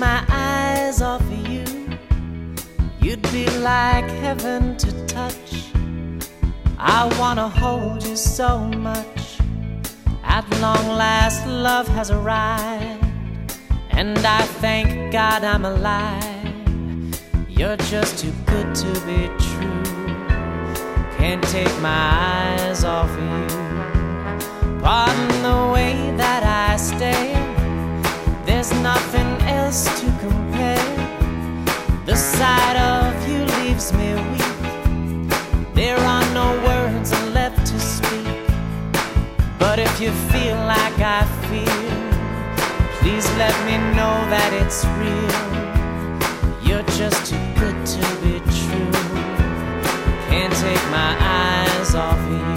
my eyes off of you, you'd be like heaven to touch. I wanna hold you so much. At long last, love has arrived, and I thank God I'm alive. You're just too good to be true. Can't take my eyes off of you. Pardon the way that I stare, there's nothing else to compare. The sight of you leaves me weak. There are no words left to speak. But if you feel like I feel, please let me know that it's real. You're just too good to be true. Can't take my eyes off of you.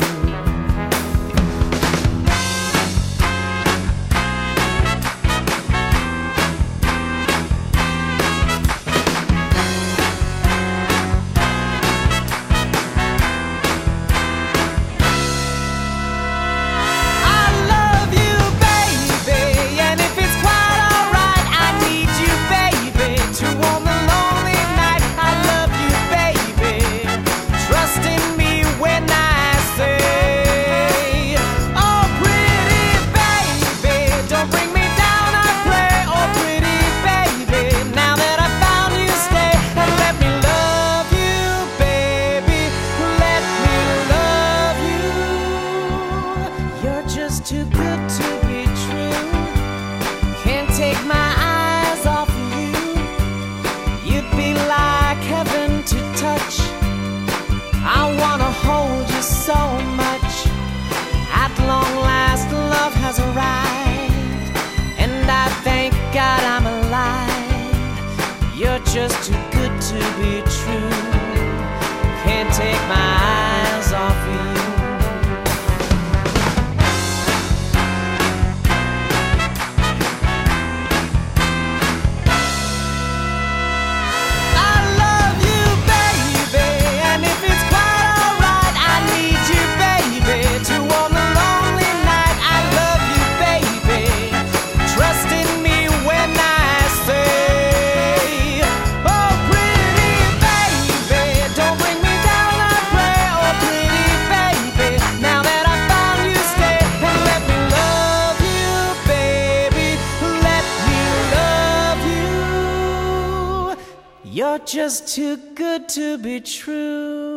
Too good to be true. Can't take my eyes off of you. You'd be like heaven to touch. I wanna hold you so much. At long last, love has arrived, and I thank God I'm alive. You're just too good to be true. Can't take my eyes off of you. You're just too good to be true.